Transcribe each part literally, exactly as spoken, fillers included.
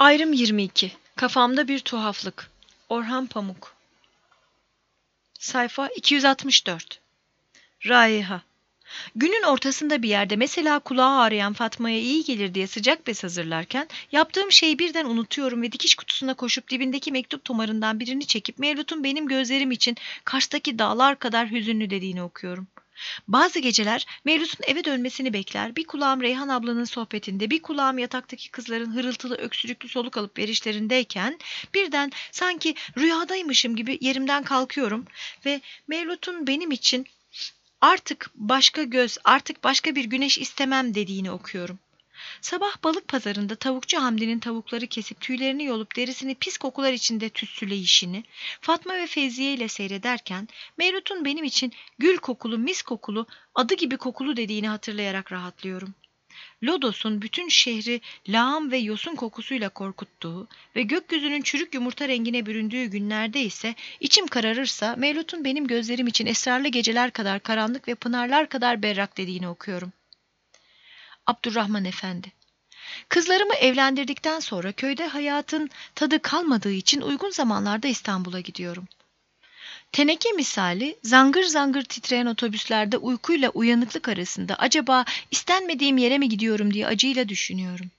Ayrım yirmi iki. Kafamda bir tuhaflık. Orhan Pamuk. Sayfa iki yüz altmış dört. Raiha. Günün ortasında bir yerde, mesela kulağı ağrıyan Fatma'ya iyi gelir diye sıcak bez hazırlarken, yaptığım şeyi birden unutuyorum ve dikiş kutusuna koşup dibindeki mektup tomarından birini çekip Mevlüt'ün benim gözlerim için Kars'taki dağlar kadar hüzünlü dediğini okuyorum. Bazı geceler Mevlüt'ün eve dönmesini bekler, bir kulağım Reyhan ablanın sohbetinde, bir kulağım yataktaki kızların hırıltılı öksürüklü soluk alıp verişlerindeyken, birden sanki rüyadaymışım gibi yerimden kalkıyorum ve Mevlüt'ün benim için artık başka göz, artık başka bir güneş istemem dediğini okuyorum. Sabah balık pazarında tavukçu Hamdi'nin tavukları kesip tüylerini yolup derisini pis kokular içinde tütsüleyişini Fatma ve Feyziye ile seyrederken Mevlüt'ün benim için gül kokulu, mis kokulu, adı gibi kokulu dediğini hatırlayarak rahatlıyorum. Lodos'un bütün şehri lağım ve yosun kokusuyla korkuttuğu ve gökyüzünün çürük yumurta rengine büründüğü günlerde ise içim kararırsa Mevlüt'ün benim gözlerim için esrarlı geceler kadar karanlık ve pınarlar kadar berrak dediğini okuyorum. Abdurrahman Efendi. Kızlarımı evlendirdikten sonra köyde hayatın tadı kalmadığı için uygun zamanlarda İstanbul'a gidiyorum. Teneke misali zangır zangır titreyen otobüslerde uykuyla uyanıklık arasında acaba istenmediğim yere mi gidiyorum diye acıyla düşünüyorum.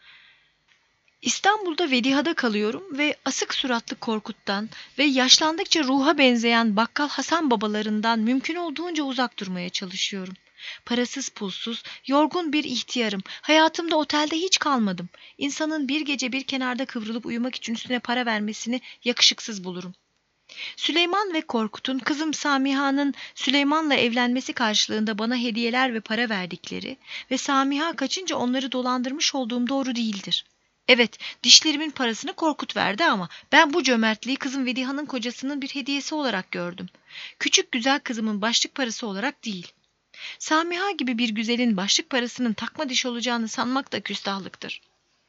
İstanbul'da Vediha'da kalıyorum ve asık suratlı Korkut'tan ve yaşlandıkça ruha benzeyen bakkal Hasan babalarından mümkün olduğunca uzak durmaya çalışıyorum. Parasız pulsuz, yorgun bir ihtiyarım. Hayatımda otelde hiç kalmadım. İnsanın bir gece bir kenarda kıvrılıp uyumak için üstüne para vermesini yakışıksız bulurum. Süleyman ve Korkut'un kızım Samiha'nın Süleyman'la evlenmesi karşılığında bana hediyeler ve para verdikleri ve Samiha kaçınca onları dolandırmış olduğum doğru değildir. Evet, dişlerimin parasını Korkut verdi ama ben bu cömertliği kızım Vediha'nın kocasının bir hediyesi olarak gördüm. Küçük güzel kızımın başlık parası olarak değil. Samiha gibi bir güzelin başlık parasının takma diş olacağını sanmak da küstahlıktır.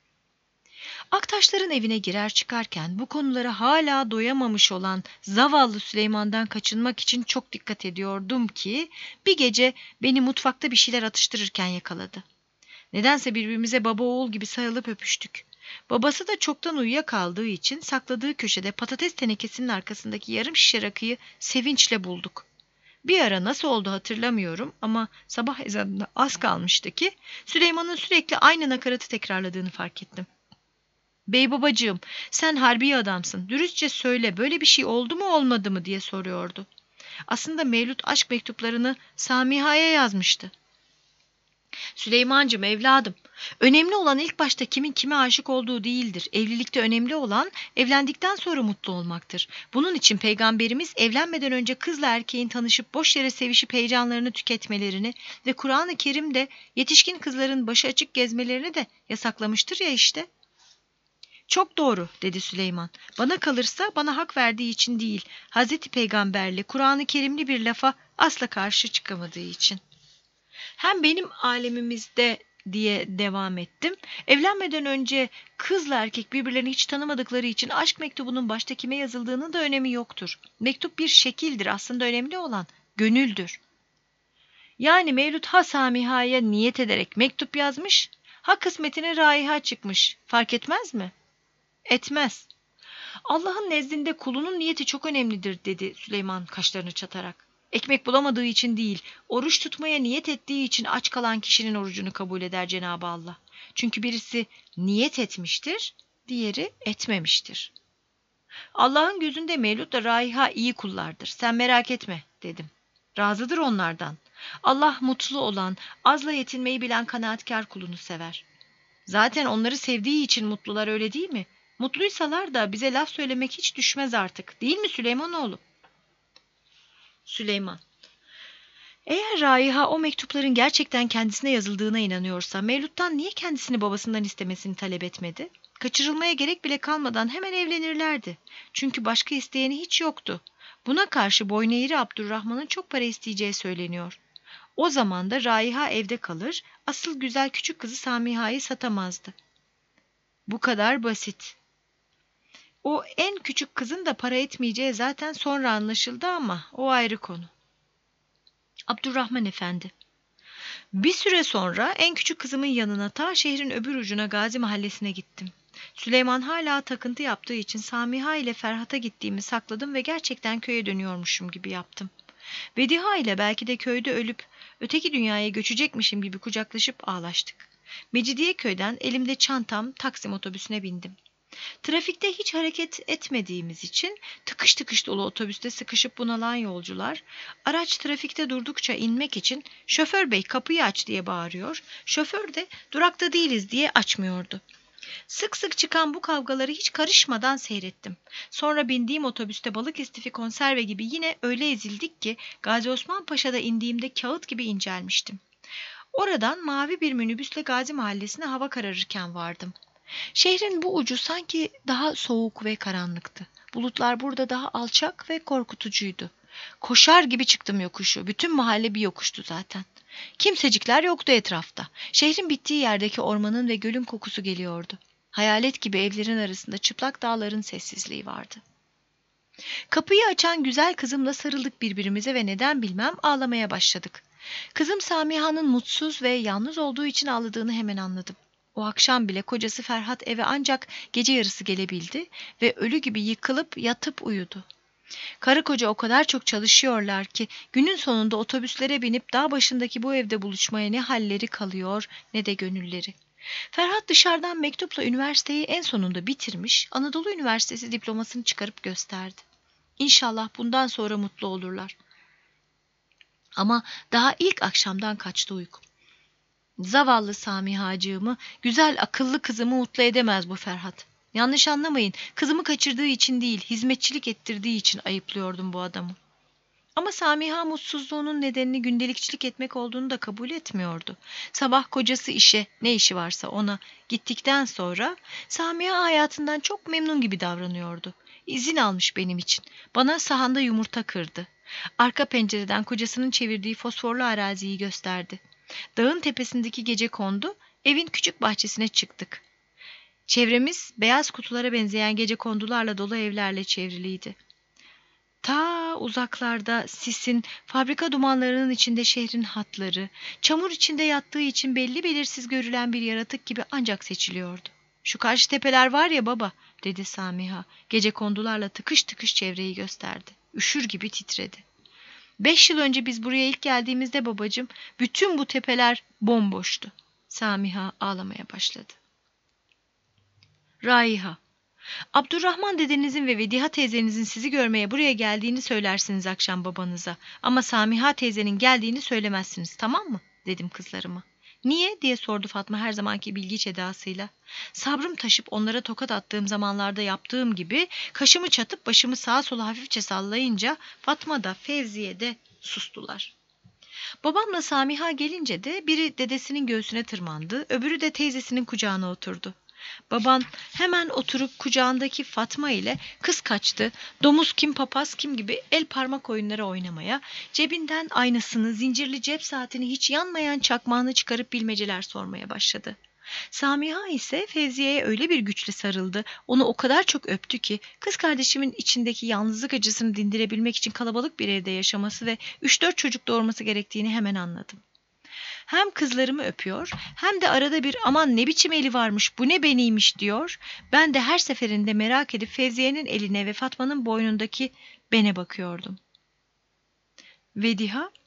Aktaşların evine girer çıkarken bu konulara hala doyamamış olan zavallı Süleyman'dan kaçınmak için çok dikkat ediyordum ki bir gece beni mutfakta bir şeyler atıştırırken yakaladı. Nedense birbirimize baba oğul gibi sarılıp öpüştük. Babası da çoktan uyuyakaldığı için sakladığı köşede patates tenekesinin arkasındaki yarım şişe rakıyı sevinçle bulduk. Bir ara nasıl oldu hatırlamıyorum ama sabah ezanına az kalmıştı ki Süleyman'ın sürekli aynı nakaratı tekrarladığını fark ettim. "Bey babacığım, sen harbi adamsın. Dürüstçe söyle, böyle bir şey oldu mu olmadı mı?" diye soruyordu. Aslında Mevlüt aşk mektuplarını Samiha'ya yazmıştı. "Süleymancığım evladım, önemli olan ilk başta kimin kime aşık olduğu değildir. Evlilikte önemli olan evlendikten sonra mutlu olmaktır. Bunun için Peygamberimiz evlenmeden önce kızla erkeğin tanışıp boş yere sevişip heyecanlarını tüketmelerini ve Kur'an-ı Kerim'de yetişkin kızların başı açık gezmelerini de yasaklamıştır ya işte." "Çok doğru," dedi Süleyman. "Bana kalırsa bana hak verdiği için değil, Hazreti Peygamberli, Kur'an-ı Kerimli bir lafa asla karşı çıkamadığı için. Hem benim alemimizde," diye devam ettim, "evlenmeden önce kızla erkek birbirlerini hiç tanımadıkları için aşk mektubunun başta kime yazıldığının da önemi yoktur. Mektup bir şekildir, aslında önemli olan gönüldür. Yani Mevlüt ha Samiha'ya niyet ederek mektup yazmış, ha kısmetine Raiha çıkmış. Fark etmez mi?" "Etmez. Allah'ın nezdinde kulunun niyeti çok önemlidir," dedi Süleyman kaşlarını çatarak. "Ekmek bulamadığı için değil, oruç tutmaya niyet ettiği için aç kalan kişinin orucunu kabul eder Cenab-ı Allah. Çünkü birisi niyet etmiştir, diğeri etmemiştir. Allah'ın gözünde Mevlüt'le Raiha iyi kullardır. Sen merak etme," dedim. "Razıdır onlardan. Allah mutlu olan, azla yetinmeyi bilen kanaatkar kulunu sever. Zaten onları sevdiği için mutlular, öyle değil mi? Mutluysalar da bize laf söylemek hiç düşmez artık. Değil mi Süleymanoğlu?" Süleyman: "Eğer Raiha o mektupların gerçekten kendisine yazıldığına inanıyorsa Mevlüt'ten niye kendisini babasından istemesini talep etmedi? Kaçırılmaya gerek bile kalmadan hemen evlenirlerdi. Çünkü başka isteyeni hiç yoktu. Buna karşı boyneğri Abdurrahman'ın çok para isteyeceği söyleniyor. O zaman da Raiha evde kalır, asıl güzel küçük kızı Samiha'yı satamazdı. Bu kadar basit. O en küçük kızın da para etmeyeceği zaten sonra anlaşıldı ama o ayrı konu." Abdurrahman Efendi: "Bir süre sonra en küçük kızımın yanına ta şehrin öbür ucuna Gazi Mahallesi'ne gittim. Süleyman hala takıntı yaptığı için Samiha ile Ferhat'a gittiğimi sakladım ve gerçekten köye dönüyormuşum gibi yaptım. Vediha ile belki de köyde ölüp öteki dünyaya göçecekmişim gibi kucaklaşıp ağlaştık. Mecidiyeköy'den elimde çantam Taksim otobüsüne bindim. Trafikte hiç hareket etmediğimiz için tıkış tıkış dolu otobüste sıkışıp bunalan yolcular, araç trafikte durdukça inmek için "Şoför bey kapıyı aç" diye bağırıyor, şoför de "durakta değiliz" diye açmıyordu. Sık sık çıkan bu kavgaları hiç karışmadan seyrettim. Sonra bindiğim otobüste balık istifi konserve gibi yine öyle ezildik ki Gazi Osman Paşa'da indiğimde kağıt gibi incelmiştim. Oradan mavi bir minibüsle Gazi Mahallesi'ne hava kararırken vardım. Şehrin bu ucu sanki daha soğuk ve karanlıktı. Bulutlar burada daha alçak ve korkutucuydu. Koşar gibi çıktım yokuşu. Bütün mahalle bir yokuştu zaten. Kimsecikler yoktu etrafta. Şehrin bittiği yerdeki ormanın ve gölün kokusu geliyordu. Hayalet gibi evlerin arasında çıplak dağların sessizliği vardı. Kapıyı açan güzel kızımla sarıldık birbirimize ve neden bilmem ağlamaya başladık. Kızım Samiha'nın mutsuz ve yalnız olduğu için ağladığını hemen anladım. O akşam bile kocası Ferhat eve ancak gece yarısı gelebildi ve ölü gibi yıkılıp yatıp uyudu. Karı koca o kadar çok çalışıyorlar ki günün sonunda otobüslere binip dağ başındaki bu evde buluşmaya ne halleri kalıyor ne de gönülleri. Ferhat dışarıdan mektupla üniversiteyi en sonunda bitirmiş, Anadolu Üniversitesi diplomasını çıkarıp gösterdi. İnşallah bundan sonra mutlu olurlar. Ama daha ilk akşamdan kaçtı uykum. Zavallı Samihacığımı, güzel akıllı kızımı mutlu edemez bu Ferhat. Yanlış anlamayın, kızımı kaçırdığı için değil, hizmetçilik ettirdiği için ayıplıyordum bu adamı. Ama Samiha mutsuzluğunun nedenini gündelikçilik etmek olduğunu da kabul etmiyordu. Sabah kocası işe, ne işi varsa ona gittikten sonra Samiha hayatından çok memnun gibi davranıyordu. İzin almış benim için. Bana sahanda yumurta kırdı. Arka pencereden kocasının çevirdiği fosforlu araziyi gösterdi. Dağın tepesindeki gecekondu, evin küçük bahçesine çıktık. Çevremiz beyaz kutulara benzeyen gecekondularla dolu evlerle çevriliydi. Ta uzaklarda sisin, fabrika dumanlarının içinde şehrin hatları, çamur içinde yattığı için belli belirsiz görülen bir yaratık gibi ancak seçiliyordu. "Şu karşı tepeler var ya baba," dedi Samiha. Gecekondularla tıkış tıkış çevreyi gösterdi. Üşür gibi titredi. Beş yıl önce biz buraya ilk geldiğimizde babacığım, bütün bu tepeler bomboştu. Samiha ağlamaya başladı. Raiha: Abdurrahman dedenizin ve Vediha teyzenizin sizi görmeye buraya geldiğini söylersiniz akşam babanıza. Ama Samiha teyzenin geldiğini söylemezsiniz, tamam mı? Dedim kızlarıma. Niye diye sordu Fatma her zamanki bilgiç edasıyla. Sabrım taşıp onlara tokat attığım zamanlarda yaptığım gibi kaşımı çatıp başımı sağa sola hafifçe sallayınca Fatma da Fevziye de sustular. Babamla Samiha gelince de biri dedesinin göğsüne tırmandı, öbürü de teyzesinin kucağına oturdu. Baban hemen oturup kucağındaki Fatma ile kız kaçtı, domuz kim papaz kim gibi el parmak oyunları oynamaya, cebinden aynasını, zincirli cep saatini, hiç yanmayan çakmağını çıkarıp bilmeceler sormaya başladı. Samiha ise Fevziye'ye öyle bir güçlü sarıldı, onu o kadar çok öptü ki kız kardeşimin içindeki yalnızlık acısını dindirebilmek için kalabalık bir evde yaşaması ve üç dört çocuk doğurması gerektiğini hemen anladım. Hem kızlarımı öpüyor hem de arada bir "aman ne biçim eli varmış, bu ne beniymiş" diyor. Ben de her seferinde merak edip Fevziye'nin eline ve Fatma'nın boynundaki bene bakıyordum. Vediha: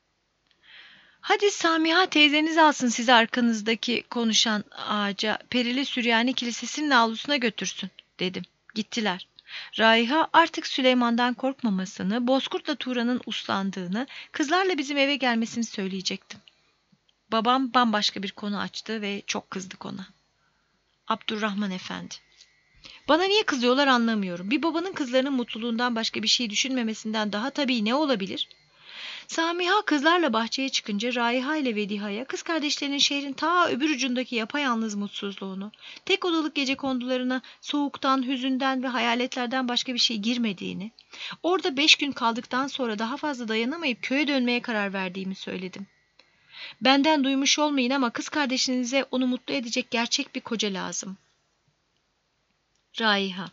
"Hadi Samiha teyzeniz alsın sizi arkanızdaki konuşan ağaca, Perili Süryani Kilisesi'nin avlusuna götürsün," dedim. Gittiler. Raiha artık Süleyman'dan korkmamasını, Bozkurt'la Turan'ın uslandığını, kızlarla bizim eve gelmesini söyleyecektim. Babam bambaşka bir konu açtı ve çok kızdık ona. Abdurrahman Efendi: "Bana niye kızıyorlar anlamıyorum. Bir babanın kızlarının mutluluğundan başka bir şey düşünmemesinden daha tabii ne olabilir?" Samiha kızlarla bahçeye çıkınca Raiha ile Vediha'ya kız kardeşlerinin şehrin ta öbür ucundaki yapayalnız mutsuzluğunu, tek odalık gecekondularına soğuktan, hüzünden ve hayaletlerden başka bir şey girmediğini, orada beş gün kaldıktan sonra daha fazla dayanamayıp köye dönmeye karar verdiğimi söyledim. "Benden duymuş olmayın ama kız kardeşinize onu mutlu edecek gerçek bir koca lazım." Raiha: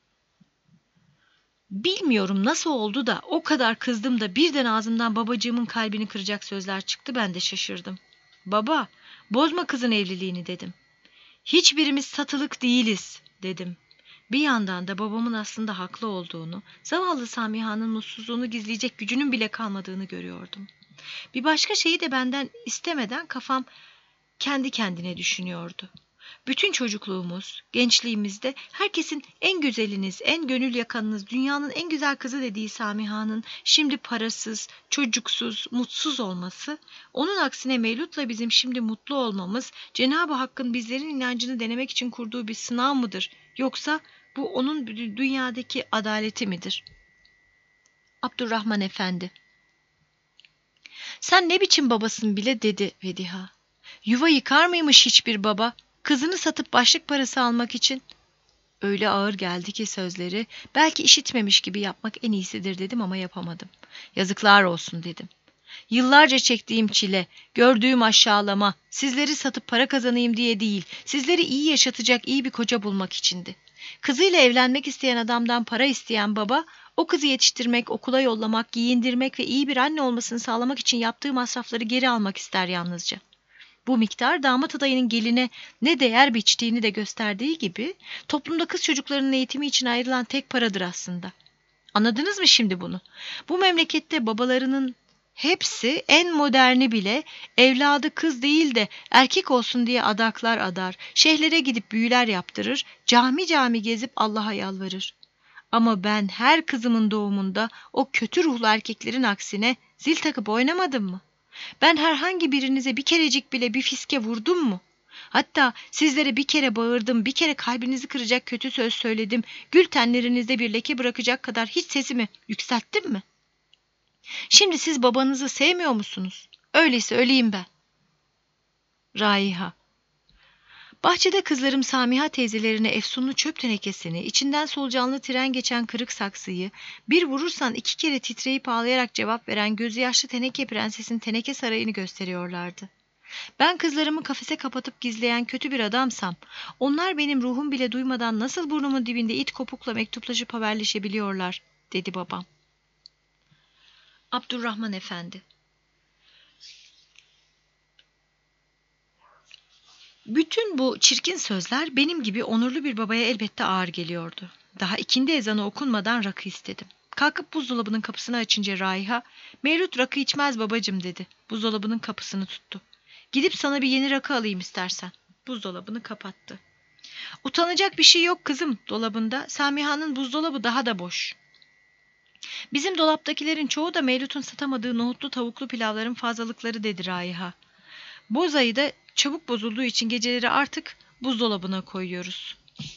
"Bilmiyorum nasıl oldu da o kadar kızdım da birden ağzımdan babacığımın kalbini kıracak sözler çıktı, ben de şaşırdım. Baba, bozma kızın evliliğini dedim. Hiçbirimiz satılık değiliz dedim. Bir yandan da babamın aslında haklı olduğunu, zavallı Samiha'nın mutsuzluğunu gizleyecek gücünün bile kalmadığını görüyordum. Bir başka şeyi de benden istemeden kafam kendi kendine düşünüyordu. Bütün çocukluğumuz, gençliğimizde herkesin en güzeliniz, en gönül yakanınız, dünyanın en güzel kızı dediği Samiha'nın şimdi parasız, çocuksuz, mutsuz olması, onun aksine Mevlüt'le bizim şimdi mutlu olmamız, Cenab-ı Hakk'ın bizlerin inancını denemek için kurduğu bir sınav mıdır? Yoksa bu onun dünyadaki adaleti midir? Abdurrahman Efendi: "Sen ne biçim babasın bile" dedi Vediha. "Yuva yıkar mıymış hiçbir baba? Kızını satıp başlık parası almak için." Öyle ağır geldi ki sözleri, belki işitmemiş gibi yapmak en iyisidir dedim ama yapamadım. "Yazıklar olsun" dedim. "Yıllarca çektiğim çile, gördüğüm aşağılama, sizleri satıp para kazanayım diye değil, sizleri iyi yaşatacak iyi bir koca bulmak içindi. Kızıyla evlenmek isteyen adamdan para isteyen baba, o kızı yetiştirmek, okula yollamak, giyindirmek ve iyi bir anne olmasını sağlamak için yaptığı masrafları geri almak ister yalnızca. Bu miktar damat adayının geline ne değer biçtiğini de gösterdiği gibi toplumda kız çocuklarının eğitimi için ayrılan tek paradır aslında. Anladınız mı şimdi bunu? Bu memlekette babalarının hepsi, en moderni bile, evladı kız değil de erkek olsun diye adaklar adar, şeyhlere gidip büyüler yaptırır, cami cami gezip Allah'a yalvarır. Ama ben her kızımın doğumunda o kötü ruhlu erkeklerin aksine zil takıp oynamadım mı? Ben herhangi birinize bir kerecik bile bir fiske vurdum mu? Hatta sizlere bir kere bağırdım, bir kere kalbinizi kıracak kötü söz söyledim, gül tenlerinizde bir leke bırakacak kadar hiç sesimi yükselttim mi? Şimdi siz babanızı sevmiyor musunuz? Öyleyse öleyim ben." Raiha: "Bahçede kızlarım Samiha teyzelerine efsunlu çöp tenekesini, içinden solucanlı tren geçen kırık saksıyı, bir vurursan iki kere titreyip ağlayarak cevap veren gözü yaşlı teneke prensesin teneke sarayını gösteriyorlardı. Ben kızlarımı kafese kapatıp gizleyen kötü bir adamsam, onlar benim ruhum bile duymadan nasıl burnumun dibinde it kopukla mektuplaşıp haberleşebiliyorlar?" dedi babam. Abdurrahman Efendi: "Bütün bu çirkin sözler benim gibi onurlu bir babaya elbette ağır geliyordu. Daha ikindi ezanı okunmadan rakı istedim. Kalkıp buzdolabının kapısını açınca Raiha, "Mevlüt rakı içmez babacığım" dedi. Buzdolabının kapısını tuttu. "Gidip sana bir yeni rakı alayım istersen." Buzdolabını kapattı. "Utanacak bir şey yok kızım dolabında. Samiha'nın buzdolabı daha da boş." "Bizim dolaptakilerin çoğu da Mevlüt'ün satamadığı nohutlu tavuklu pilavların fazlalıkları" dedi Raiha. "Bozayı da çabuk bozulduğu için geceleri artık buzdolabına koyuyoruz."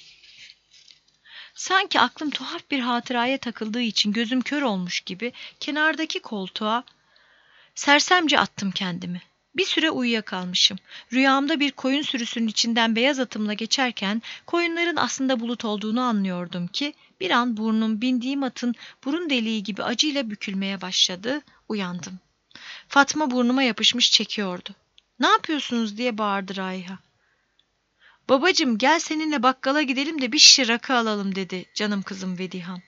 Sanki aklım tuhaf bir hatıraya takıldığı için gözüm kör olmuş gibi kenardaki koltuğa sersemce attım kendimi. Bir süre uyuyakalmışım. Rüyamda bir koyun sürüsünün içinden beyaz atımla geçerken koyunların aslında bulut olduğunu anlıyordum ki bir an burnum bindiğim atın burun deliği gibi acıyla bükülmeye başladı. Uyandım. Fatma burnuma yapışmış çekiyordu. "Ne yapıyorsunuz?" diye bağırdı Raiha. "Babacığım gel seninle bakkala gidelim de bir şişe rakı alalım" dedi canım kızım Vediham.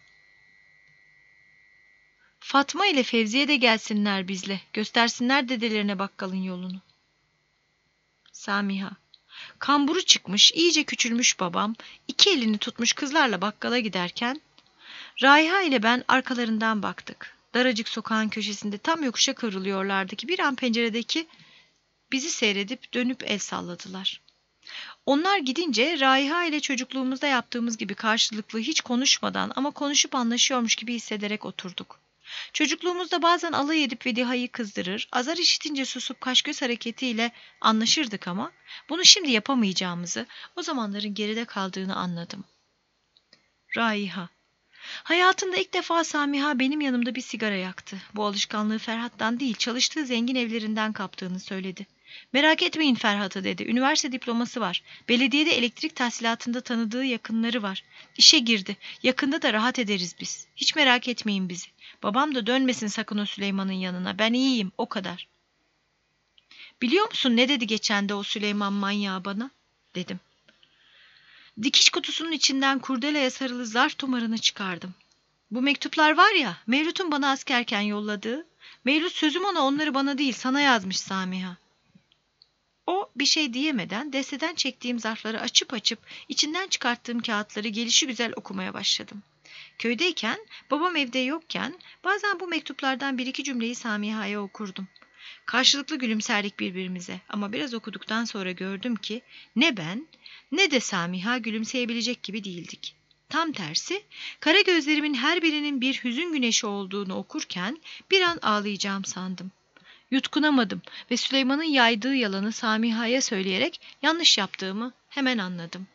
"Fatma ile Fevziye de gelsinler bizle, göstersinler dedelerine bakkalın yolunu." Samiha: "Kamburu çıkmış, iyice küçülmüş babam, iki elini tutmuş kızlarla bakkala giderken..." Raiha ile ben arkalarından baktık. Daracık sokağın köşesinde tam yokuşa kıvrılıyorlardı ki bir an penceredeki bizi seyredip dönüp el salladılar. Onlar gidince Raiha ile çocukluğumuzda yaptığımız gibi karşılıklı hiç konuşmadan ama konuşup anlaşıyormuş gibi hissederek oturduk. Çocukluğumuzda bazen alay edip Vediha'yı kızdırır, azar işitince susup kaş göz hareketiyle anlaşırdık ama bunu şimdi yapamayacağımızı, o zamanların geride kaldığını anladım. Raiha: "Hayatında ilk defa Samiha benim yanımda bir sigara yaktı. Bu alışkanlığı Ferhat'tan değil, çalıştığı zengin evlerinden kaptığını söyledi. Merak etmeyin Ferhat'ı" dedi. "Üniversite diploması var. Belediyede elektrik tahsilatında tanıdığı yakınları var. İşe girdi. Yakında da rahat ederiz biz. Hiç merak etmeyin bizi. Babam da dönmesin sakın o Süleyman'ın yanına. Ben iyiyim, o kadar." "Biliyor musun ne dedi geçen de o Süleyman manyağı bana?" dedim. Dikiş kutusunun içinden kurdeleye sarılı zarf tomarını çıkardım. "Bu mektuplar var ya, Mevlüt'ün bana askerken yolladığı. Mevlüt sözüm ona onları bana değil sana yazmış Samiha. O bir şey diyemeden desteden çektiğim zarfları açıp açıp içinden çıkarttığım kağıtları gelişigüzel okumaya başladım. Köydeyken, babam evde yokken bazen bu mektuplardan bir iki cümleyi Samiha'ya okurdum. Karşılıklı gülümserdik birbirimize ama biraz okuduktan sonra gördüm ki ne ben ne de Samiha gülümseyebilecek gibi değildik. Tam tersi, kara gözlerimin her birinin bir hüzün güneşi olduğunu okurken bir an ağlayacağım sandım. Yutkunamadım ve Süleyman'ın yaydığı yalanı Samiha'ya söyleyerek yanlış yaptığımı hemen anladım.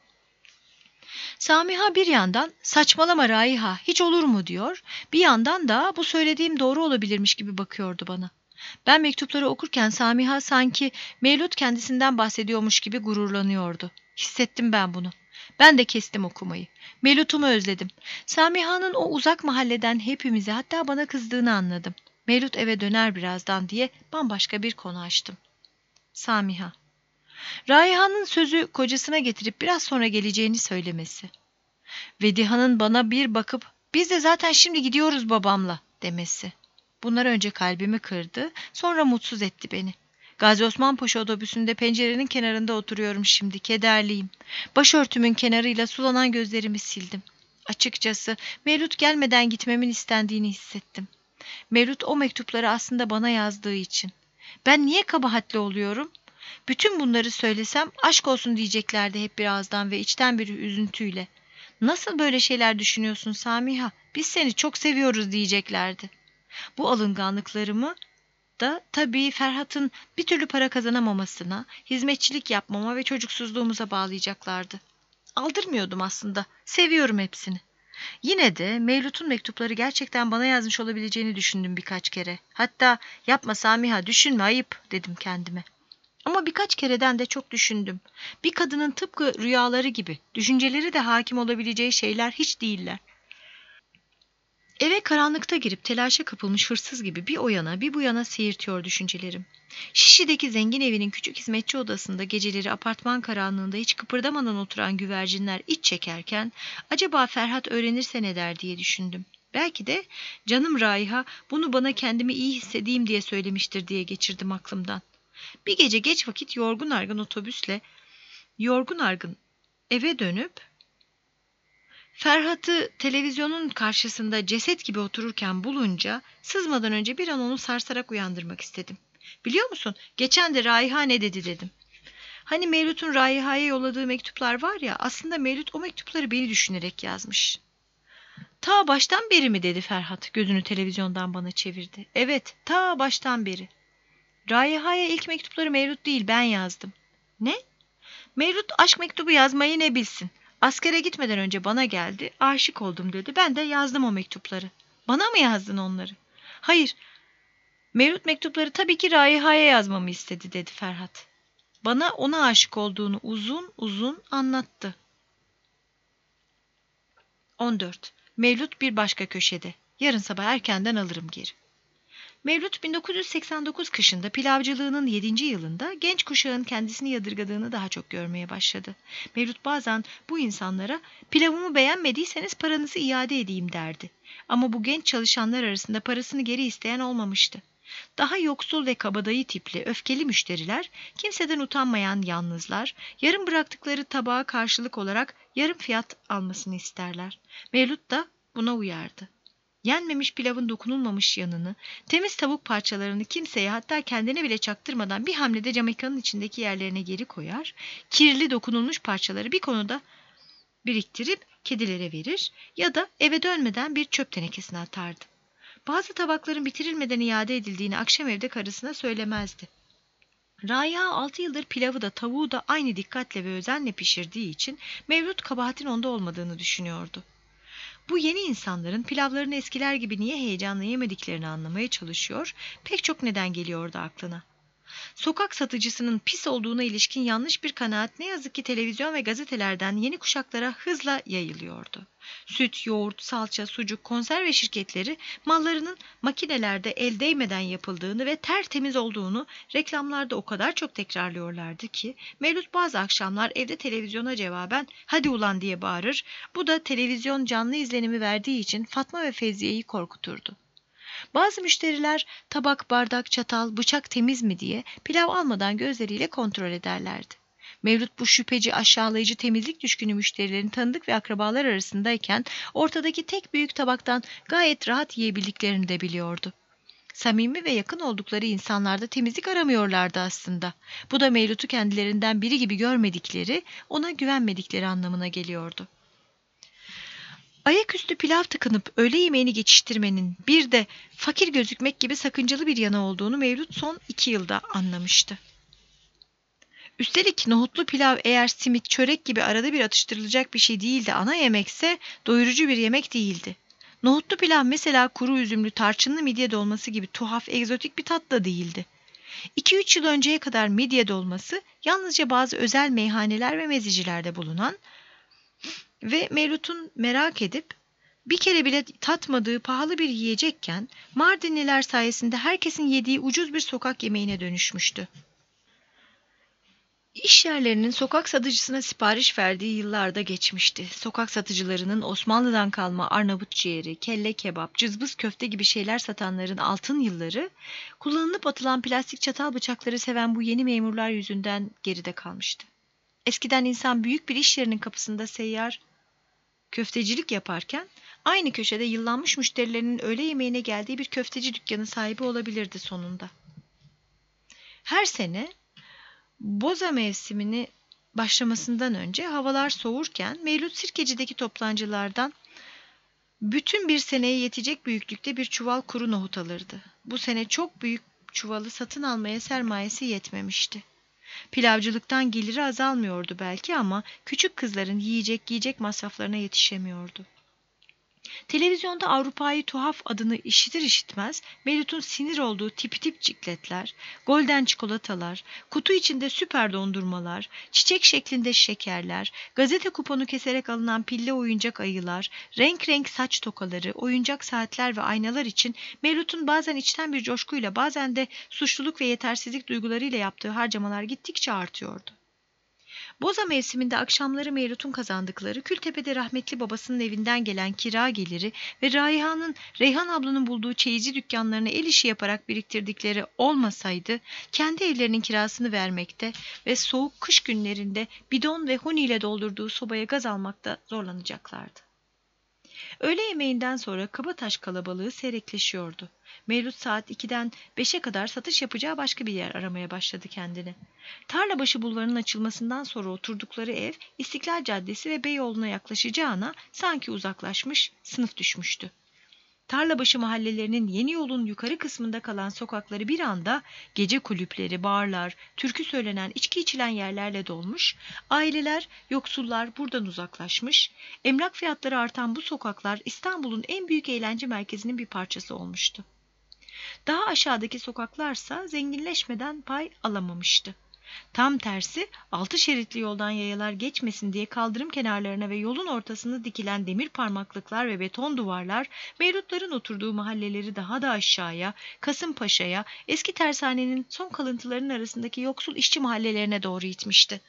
Samiha bir yandan saçmalama Raiha hiç olur mu diyor, bir yandan da bu söylediğim doğru olabilirmiş gibi bakıyordu bana. Ben mektupları okurken Samiha sanki Mevlüt kendisinden bahsediyormuş gibi gururlanıyordu. Hissettim ben bunu. Ben de kestim okumayı. Mevlüt'ümü özledim. Samiha'nın o uzak mahalleden hepimize, hatta bana kızdığını anladım. Mevlüt eve döner birazdan diye bambaşka bir konu açtım. Samiha. Raiha'nın sözü kocasına getirip biraz sonra geleceğini söylemesi. Vedihan'ın bana bir bakıp biz de zaten şimdi gidiyoruz babamla demesi. Bunlar önce kalbimi kırdı, sonra mutsuz etti beni. Gazi Osman Paşa otobüsünde pencerenin kenarında oturuyorum şimdi, kederliyim. Başörtümün kenarıyla sulanan gözlerimi sildim. Açıkçası Mevlüt gelmeden gitmemin istendiğini hissettim. Mevlüt o mektupları aslında bana yazdığı için. Ben niye kabahatli oluyorum? Bütün bunları söylesem aşk olsun diyeceklerdi hep bir ağızdan ve içten bir üzüntüyle. Nasıl böyle şeyler düşünüyorsun Samiha? Biz seni çok seviyoruz diyeceklerdi. Bu alınganlıklarımı da tabii Ferhat'ın bir türlü para kazanamamasına, hizmetçilik yapmama ve çocuksuzluğumuza bağlayacaklardı. Aldırmıyordum aslında. Seviyorum hepsini. Yine de Mevlüt'ün mektupları gerçekten bana yazmış olabileceğini düşündüm birkaç kere. Hatta yapma Samiha, düşünme, ayıp dedim kendime. Ama birkaç kereden de çok düşündüm. Bir kadının tıpkı rüyaları gibi düşünceleri de hakim olabileceği şeyler hiç değiller. Eve karanlıkta girip telaşa kapılmış hırsız gibi bir o yana bir bu yana seyirtiyor düşüncelerim. Şişli'deki zengin evinin küçük hizmetçi odasında geceleri apartman karanlığında hiç kıpırdamadan oturan güvercinler iç çekerken acaba Ferhat öğrenirse ne der diye düşündüm. Belki de canım Raiha bunu bana kendimi iyi hissedeyim diye söylemiştir diye geçirdim aklımdan. Bir gece geç vakit yorgun argın otobüsle yorgun argın eve dönüp Ferhat'ı televizyonun karşısında ceset gibi otururken bulunca sızmadan önce bir an onu sarsarak uyandırmak istedim. Biliyor musun? Geçen de Raiha ne dedi dedim. Hani Mevlüt'ün Raiha'ya yolladığı mektuplar var ya, aslında Mevlüt o mektupları beni düşünerek yazmış. Ta baştan beri mi dedi Ferhat, gözünü televizyondan bana çevirdi. Evet, ta baştan beri. Raiha'ya ilk mektupları Mevlüt değil ben yazdım. Ne? Mevlüt aşk mektubu yazmayı ne bilsin. Askere gitmeden önce bana geldi, aşık oldum dedi. Ben de yazdım o mektupları. Bana mı yazdın onları? Hayır, Mevlüt mektupları tabii ki Raiha'ya yazmamı istedi dedi Ferhat. Bana ona aşık olduğunu uzun uzun anlattı. on dört. Mevlüt bir başka köşede. Yarın sabah erkenden alırım geri. Mevlüt bin dokuz yüz seksen dokuz kışında pilavcılığının yedinci yılında genç kuşağın kendisini yadırgadığını daha çok görmeye başladı. Mevlüt bazen bu insanlara pilavımı beğenmediyseniz paranızı iade edeyim derdi. Ama bu genç çalışanlar arasında parasını geri isteyen olmamıştı. Daha yoksul ve kabadayı tipli, öfkeli müşteriler, kimseden utanmayan yalnızlar, yarım bıraktıkları tabağa karşılık olarak yarım fiyat almasını isterler. Mevlüt da buna uyardı. Yenmemiş pilavın dokunulmamış yanını, temiz tavuk parçalarını kimseye, hatta kendine bile çaktırmadan bir hamlede camikanın içindeki yerlerine geri koyar, kirli dokunulmuş parçaları bir konuda biriktirip kedilere verir ya da eve dönmeden bir çöp tenekesine atardı. Bazı tabakların bitirilmeden iade edildiğini akşam evde karısına söylemezdi. Raiha altı yıldır pilavı da tavuğu da aynı dikkatle ve özenle pişirdiği için Mevlüt kabahatin onda olmadığını düşünüyordu. Bu yeni insanların pilavlarını eskiler gibi niye heyecanla yemediklerini anlamaya çalışıyor, pek çok neden geliyordu aklına. Sokak satıcısının pis olduğuna ilişkin yanlış bir kanaat ne yazık ki televizyon ve gazetelerden yeni kuşaklara hızla yayılıyordu. Süt, yoğurt, salça, sucuk, konserve şirketleri mallarının makinelerde el değmeden yapıldığını ve tertemiz olduğunu reklamlarda o kadar çok tekrarlıyorlardı ki Mevlüt bazı akşamlar evde televizyona cevaben "hadi ulan" diye bağırır. Bu da televizyon canlı izlenimi verdiği için Fatma ve Fevziye'yi korkuturdu. Bazı müşteriler tabak, bardak, çatal, bıçak temiz mi diye pilav almadan gözleriyle kontrol ederlerdi. Mevlüt bu şüpheci, aşağılayıcı, temizlik düşkünü müşterilerin tanıdık ve akrabalar arasındayken ortadaki tek büyük tabaktan gayet rahat yiyebildiklerini de biliyordu. Samimi ve yakın oldukları insanlarda temizlik aramıyorlardı aslında. Bu da Mevlüt'ü kendilerinden biri gibi görmedikleri, ona güvenmedikleri anlamına geliyordu. Ayaküstü pilav tıkınıp öğle yemeğini geçiştirmenin bir de fakir gözükmek gibi sakıncalı bir yanı olduğunu Mevlüt son iki yılda anlamıştı. Üstelik nohutlu pilav eğer simit, çörek gibi arada bir atıştırılacak bir şey değil de ana yemekse doyurucu bir yemek değildi. Nohutlu pilav mesela kuru üzümlü, tarçınlı midye dolması gibi tuhaf, egzotik bir tat da değildi. iki üç yıl önceye kadar midye dolması yalnızca bazı özel meyhaneler ve mezicilerde bulunan ve Mevlüt'ün merak edip bir kere bile tatmadığı pahalı bir yiyecekken Mardinliler sayesinde herkesin yediği ucuz bir sokak yemeğine dönüşmüştü. İş yerlerinin sokak satıcısına sipariş verdiği yıllarda geçmişti. Sokak satıcılarının Osmanlı'dan kalma Arnavut ciğeri, kelle kebap, cızbız köfte gibi şeyler satanların altın yılları, kullanılıp atılan plastik çatal bıçakları seven bu yeni memurlar yüzünden geride kalmıştı. Eskiden insan büyük bir iş yerinin kapısında seyyar köftecilik yaparken aynı köşede yıllanmış müşterilerinin öğle yemeğine geldiği bir köfteci dükkanı sahibi olabilirdi sonunda. Her sene Boza mevsimini başlamasından önce havalar soğurken Mevlüt Sirkeci'deki toptancılardan bütün bir seneye yetecek büyüklükte bir çuval kuru nohut alırdı. Bu sene çok büyük çuvalı satın almaya sermayesi yetmemişti. Pilavcılıktan geliri azalmıyordu belki ama küçük kızların yiyecek giyecek masraflarına yetişemiyordu. Televizyonda Avrupa'yı tuhaf adını işitir işitmez Mevlüt'ün sinir olduğu tip tip cikletler, golden çikolatalar, kutu içinde süper dondurmalar, çiçek şeklinde şekerler, gazete kuponu keserek alınan pilli oyuncak ayılar, renk renk saç tokaları, oyuncak saatler ve aynalar için Mevlüt'ün bazen içten bir coşkuyla bazen de suçluluk ve yetersizlik duygularıyla yaptığı harcamalar gittikçe artıyordu. Boza mevsiminde akşamları Mevlüt'ün kazandıkları, Kültepe'de rahmetli babasının evinden gelen kira geliri ve Rayhan'ın, Reyhan ablanın bulduğu çeyizi dükkanlarına el işi yaparak biriktirdikleri olmasaydı, kendi evlerinin kirasını vermekte ve soğuk kış günlerinde bidon ve huniyle doldurduğu sobaya gaz almakta zorlanacaklardı. Öğle yemeğinden sonra Kabataş kalabalığı seyrekleşiyordu. Mevlüt saat ikiden beşe kadar satış yapacağı başka bir yer aramaya başladı kendine. Tarlabaşı bulvarının açılmasından sonra oturdukları ev İstiklal Caddesi ve Beyoğlu'na yaklaşacağına sanki uzaklaşmış, sınıf düşmüştü. Tarlabaşı mahallelerinin yeni yolun yukarı kısmında kalan sokakları bir anda gece kulüpleri, barlar, türkü söylenen, içki içilen yerlerle dolmuş, aileler, yoksullar buradan uzaklaşmış, emlak fiyatları artan bu sokaklar İstanbul'un en büyük eğlence merkezinin bir parçası olmuştu. Daha aşağıdaki sokaklarsa zenginleşmeden pay alamamıştı. Tam tersi altı şeritli yoldan yayalar geçmesin diye kaldırım kenarlarına ve yolun ortasında dikilen demir parmaklıklar ve beton duvarlar Mevlütlerin oturduğu mahalleleri daha da aşağıya, Kasımpaşa'ya, eski tersanenin son kalıntılarının arasındaki yoksul işçi mahallelerine doğru itmişti.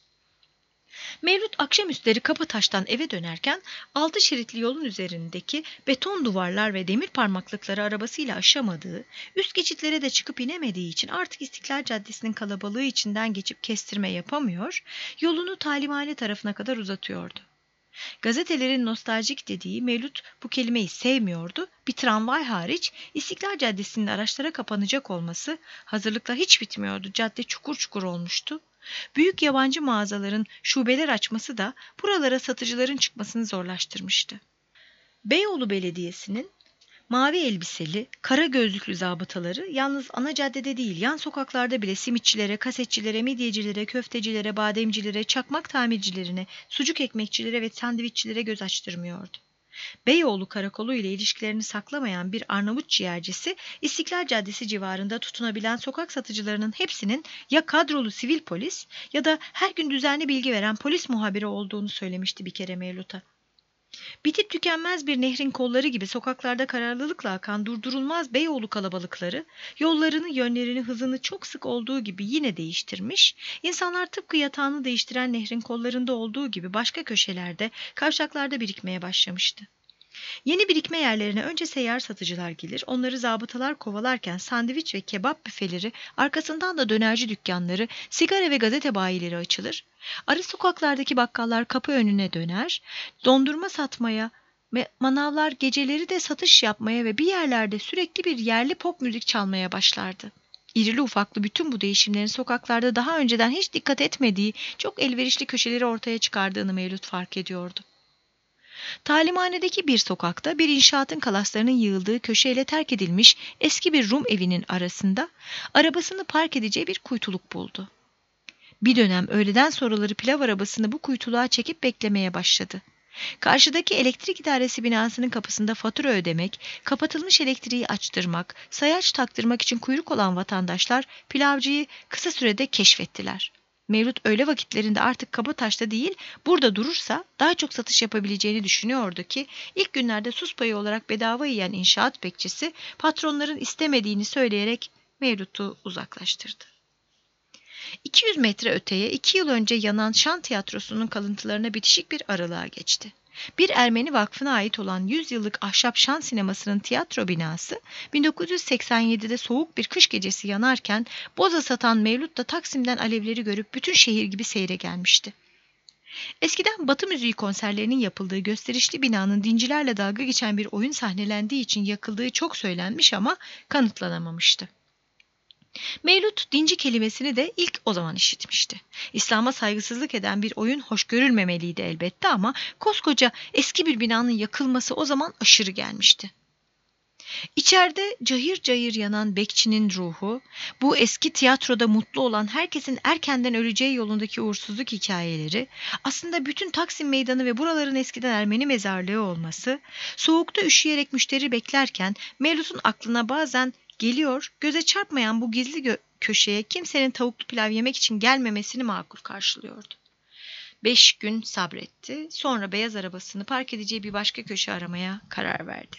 Mevlüt akşamüstleri Kabataş'tan eve dönerken altı şeritli yolun üzerindeki beton duvarlar ve demir parmaklıkları arabasıyla aşamadığı, üst geçitlere de çıkıp inemediği için artık İstiklal Caddesi'nin kalabalığı içinden geçip kestirme yapamıyor, yolunu talimhane tarafına kadar uzatıyordu. Gazetelerin nostaljik dediği Mevlüt bu kelimeyi sevmiyordu. Bir tramvay hariç İstiklal Caddesi'nin araçlara kapanacak olması, hazırlıklar hiç bitmiyordu. Cadde çukur çukur olmuştu. Büyük yabancı mağazaların şubeler açması da buralara satıcıların çıkmasını zorlaştırmıştı. Beyoğlu Belediyesi'nin mavi elbiseli, kara gözlüklü zabıtaları yalnız ana caddede değil, yan sokaklarda bile simitçilere, kasetçilere, midyecilere, köftecilere, bademcilere, çakmak tamircilerine, sucuk ekmekçilere ve sandviççilere göz açtırmıyordu. Beyoğlu karakolu ile ilişkilerini saklamayan bir Arnavut ciğercisi, İstiklal Caddesi civarında tutunabilen sokak satıcılarının hepsinin ya kadrolu sivil polis ya da her gün düzenli bilgi veren polis muhabiri olduğunu söylemişti bir kere Mevlüt'a. Bitip tükenmez bir nehrin kolları gibi sokaklarda kararlılıkla akan durdurulmaz Beyoğlu kalabalıkları, yollarını, yönlerini, hızını çok sık olduğu gibi yine değiştirmiş, insanlar tıpkı yatağını değiştiren nehrin kollarında olduğu gibi başka köşelerde, kavşaklarda birikmeye başlamıştı. Yeni birikme yerlerine önce seyyar satıcılar gelir, onları zabıtalar kovalarken sandviç ve kebap büfeleri, arkasından da dönerci dükkanları, sigara ve gazete bayileri açılır. Ara sokaklardaki bakkallar kapı önüne döner, dondurma satmaya, ve manavlar geceleri de satış yapmaya ve bir yerlerde sürekli bir yerli pop müzik çalmaya başlardı. İrili ufaklı bütün bu değişimlerin sokaklarda daha önceden hiç dikkat etmediği çok elverişli köşeleri ortaya çıkardığını Mevlüt fark ediyordu. Talimhanedeki bir sokakta bir inşaatın kalaslarının yığıldığı köşeyle terk edilmiş eski bir Rum evinin arasında arabasını park edeceği bir kuytuluk buldu. Bir dönem öğleden sonraları pilav arabasını bu kuytuluğa çekip beklemeye başladı. Karşıdaki elektrik idaresi binasının kapısında fatura ödemek, kapatılmış elektriği açtırmak, sayaç taktırmak için kuyruk olan vatandaşlar pilavcıyı kısa sürede keşfettiler. Mevlüt öğle vakitlerinde artık Kabataş'ta değil, burada durursa daha çok satış yapabileceğini düşünüyordu ki ilk günlerde sus payı olarak bedava yiyen inşaat bekçisi patronların istemediğini söyleyerek Mevlüt'ü uzaklaştırdı. iki yüz metre öteye iki yıl önce yanan Şan Tiyatrosu'nun kalıntılarına bitişik bir arılığa geçti. Bir Ermeni vakfına ait olan yüz yıllık ahşap Şan sinemasının tiyatro binası bin dokuz yüz seksen yedide soğuk bir kış gecesi yanarken boza satan Mevlüt da Taksim'den alevleri görüp bütün şehir gibi seyre gelmişti. Eskiden Batı müziği konserlerinin yapıldığı gösterişli binanın dincilerle dalga geçen bir oyun sahnelendiği için yakıldığı çok söylenmiş ama kanıtlanamamıştı. Mevlüt dinci kelimesini de ilk o zaman işitmişti. İslam'a saygısızlık eden bir oyun hoş görülmemeliydi elbette ama koskoca eski bir binanın yakılması o zaman aşırı gelmişti. İçeride cayır cayır yanan bekçinin ruhu, bu eski tiyatroda mutlu olan herkesin erkenden öleceği yolundaki uğursuzluk hikayeleri, aslında bütün Taksim Meydanı ve buraların eskiden Ermeni mezarlığı olması, soğukta üşüyerek müşteri beklerken Mevlüt'ün aklına bazen geliyor, göze çarpmayan bu gizli gö- köşeye kimsenin tavuklu pilav yemek için gelmemesini makul karşılıyordu. Beş gün sabretti, sonra beyaz arabasını park edeceği bir başka köşe aramaya karar verdi.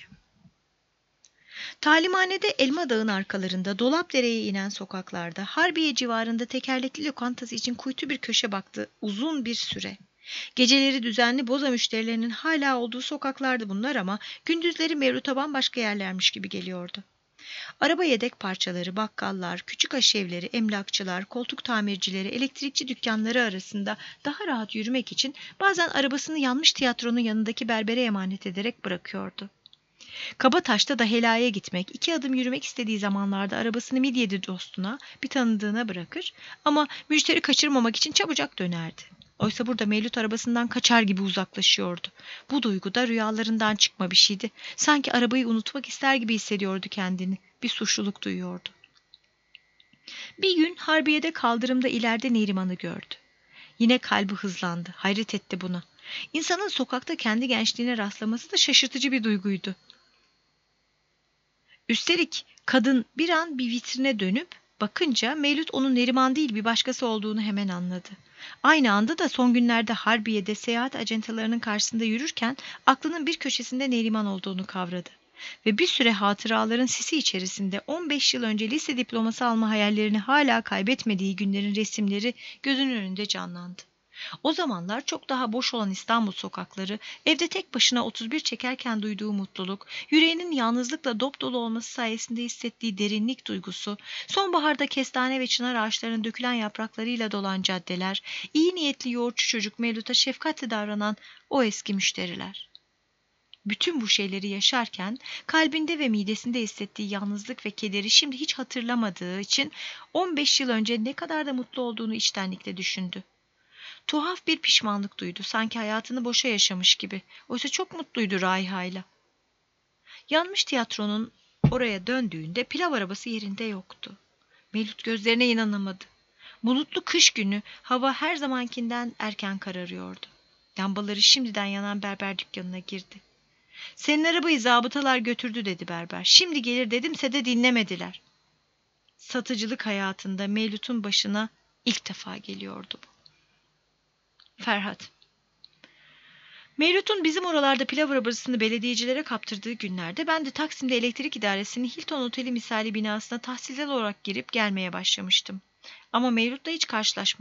Talimhanede Elma Dağı'nın arkalarında Dolapdere'ye inen sokaklarda Harbiye civarında tekerlekli lokantası için kuytu bir köşe baktı uzun bir süre. Geceleri düzenli boza müşterilerinin hala olduğu sokaklardı bunlar ama gündüzleri Mevlüt'e bambaşka yerlermiş gibi geliyordu. Araba yedek parçaları, bakkallar, küçük aşevleri, emlakçılar, koltuk tamircileri, elektrikçi dükkanları arasında daha rahat yürümek için bazen arabasını yanmış tiyatronun yanındaki berbere emanet ederek bırakıyordu. Kabataş'ta da helaya gitmek, iki adım yürümek istediği zamanlarda arabasını midyeci dostuna, bir tanıdığına bırakır ama müşteri kaçırmamak için çabucak dönerdi. Oysa burada Mevlüt arabasından kaçar gibi uzaklaşıyordu. Bu duygu da rüyalarından çıkma bir şeydi. Sanki arabayı unutmak ister gibi hissediyordu kendini. Bir suçluluk duyuyordu. Bir gün Harbiye'de kaldırımda ileride Neriman'ı gördü. Yine kalbi hızlandı. Hayret etti buna. İnsanın sokakta kendi gençliğine rastlaması da şaşırtıcı bir duyguydu. Üstelik kadın bir an bir vitrine dönüp bakınca Mevlüt onun Neriman değil bir başkası olduğunu hemen anladı. Aynı anda da son günlerde Harbiye'de seyahat acentalarının karşısında yürürken aklının bir köşesinde Neriman olduğunu kavradı. Ve bir süre hatıraların sisi içerisinde on beş yıl önce lise diploması alma hayallerini hala kaybetmediği günlerin resimleri gözünün önünde canlandı. O zamanlar çok daha boş olan İstanbul sokakları, evde tek başına otuz bir çekerken duyduğu mutluluk, yüreğinin yalnızlıkla dop dolu olması sayesinde hissettiği derinlik duygusu, sonbaharda kestane ve çınar ağaçlarının dökülen yapraklarıyla dolan caddeler, iyi niyetli yoğurtçu çocuk Mevlüt'e şefkatle davranan o eski müşteriler. Bütün bu şeyleri yaşarken kalbinde ve midesinde hissettiği yalnızlık ve kederi şimdi hiç hatırlamadığı için on beş yıl önce ne kadar da mutlu olduğunu içtenlikle düşündü. Tuhaf bir pişmanlık duydu. Sanki hayatını boşa yaşamış gibi. Oysa çok mutluydu Raiha'yla. Yanmış tiyatronun oraya döndüğünde pilav arabası yerinde yoktu. Mevlüt gözlerine inanamadı. Bulutlu kış günü hava her zamankinden erken kararıyordu. Lambaları şimdiden yanan berber dükkanına girdi. "Senin arabayı zabıtalar götürdü," dedi berber. "Şimdi gelir dedimse de dinlemediler." Satıcılık hayatında Mevlüt'ün başına ilk defa geliyordu bu. Ferhat. Mevlüt'ün bizim oralarda pilav arabasını belediyecilere kaptırdığı günlerde ben de Taksim'de elektrik idaresinin Hilton Oteli misali binasına tahsilsel olarak girip gelmeye başlamıştım. Ama Mevlüt'le hiç karşılaşmadık.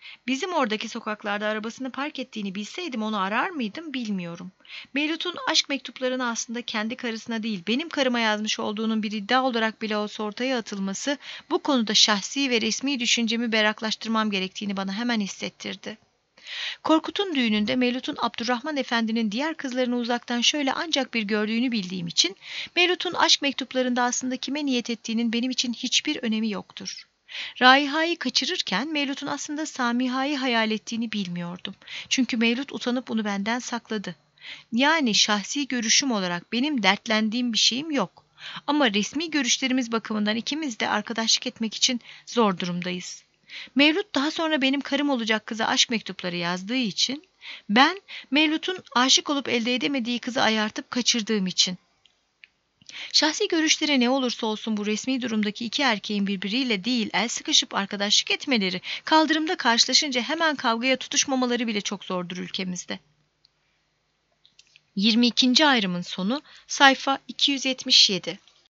Bizim oradaki sokaklarda arabasını park ettiğini bilseydim onu arar mıydım bilmiyorum. Mevlüt'ün aşk mektuplarını aslında kendi karısına değil benim karıma yazmış olduğunun bir iddia olarak bile olsa ortaya atılması bu konuda şahsi ve resmi düşüncemi berraklaştırmam gerektiğini bana hemen hissettirdi. Korkut'un düğününde Mevlüt'ün Abdurrahman Efendi'nin diğer kızlarını uzaktan şöyle ancak bir gördüğünü bildiğim için Mevlüt'ün aşk mektuplarında aslında kime niyet ettiğinin benim için hiçbir önemi yoktur. Raiha'yı kaçırırken Mevlüt'ün aslında Samiha'yı hayal ettiğini bilmiyordum. Çünkü Mevlüt utanıp bunu benden sakladı. Yani şahsi görüşüm olarak benim dertlendiğim bir şeyim yok. Ama resmi görüşlerimiz bakımından ikimiz de arkadaşlık etmek için zor durumdayız. Mevlüt daha sonra benim karım olacak kıza aşk mektupları yazdığı için, ben Mevlüt'ün aşık olup elde edemediği kızı ayartıp kaçırdığım için. Şahsi görüşleri ne olursa olsun bu resmi durumdaki iki erkeğin birbiriyle değil el sıkışıp arkadaşlık etmeleri, kaldırımda karşılaşınca hemen kavgaya tutuşmamaları bile çok zordur ülkemizde. yirmi ikinci ayrımın sonu sayfa iki yüz yetmiş yedi.